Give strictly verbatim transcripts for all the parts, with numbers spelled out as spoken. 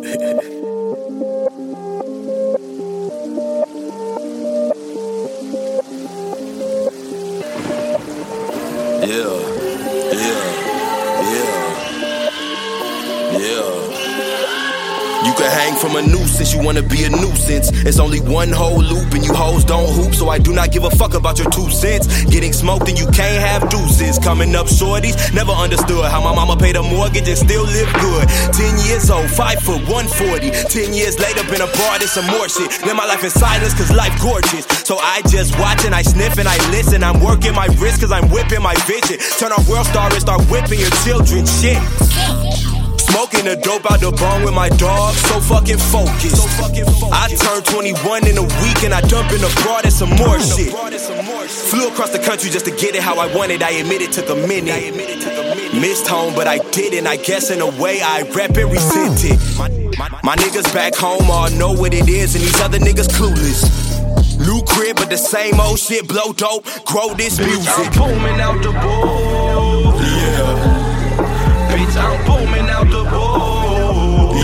Yeah, yeah, yeah, yeah. You can hang from a nuisance, you wanna be a nuisance. It's only one whole loop and you hoes don't hoop, so I do not give a fuck about your two cents. Getting smoked and you can't have deuces. Coming up shorties, never understood how my mama paid a mortgage and still live good. Ten years old, five foot, one forty. Ten years later, been abroad and some more shit. Live my life in silence cause life gorgeous. So I just watch and I sniff and I listen. I'm working my wrist cause I'm whipping my vision. Turn on World Star and start whipping your children, shit. Smoking the dope out the bong with my dog, so fucking focused. So fucking focused. I turned twenty-one in a week and I dump in the broad and some more shit. Flew across the country just to get it how I wanted. I admit it took a minute. Missed home, but I didn't. I guess in a way I rep and resent it. My, my, my niggas back home all know what it is, and these other niggas clueless. New crib, but the same old shit. Blow dope, grow this music. I'm booming out the booth. Yeah. Bitch, I'm booming out the booth.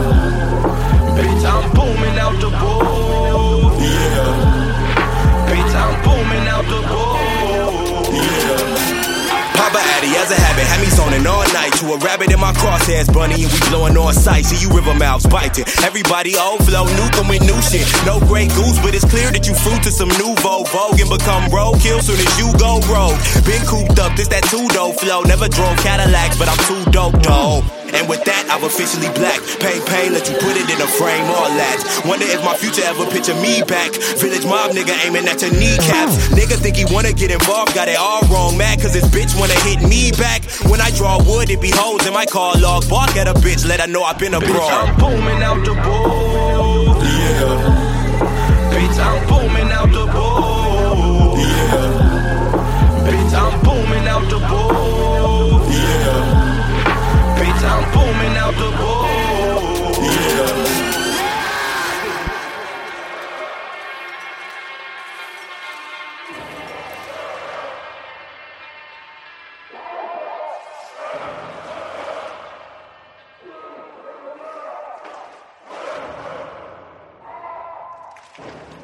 Yeah. Bitch, I'm booming out the booth. Yeah. Bitch, I'm booming out the booth. Yeah. Papa Addy, as a habit, had me zoning all night to a rabbit in my crosshairs, bunny, and we blowing on sight. See you river mouths biting. Everybody old flow, nuke with new shit. No Grey Goose, but it's clear that you fruit to some nouveau vogue and become roadkill soon as you go rogue. Been cooped up, this that two-dope flow. Never drove Cadillacs, but I'm too dope, though. And with that, I'm officially black. Pain, pain, let you put it in a frame or latch. Wonder if my future ever picture me back. Village mob nigga aiming at your kneecaps. Nigga think he wanna get involved, got it all wrong. Mad cause this bitch wanna hit me back. When I draw wood, it be holes in my car log. Bark at a bitch, let her know I've been abroad. Bitch, I'm booming out the booth. Yeah. Bitch, I'm booming out the booth. Yeah. Bitch, I'm booming out the booth. Yeah. Bitch, I'm booming out the booth. Yeah. You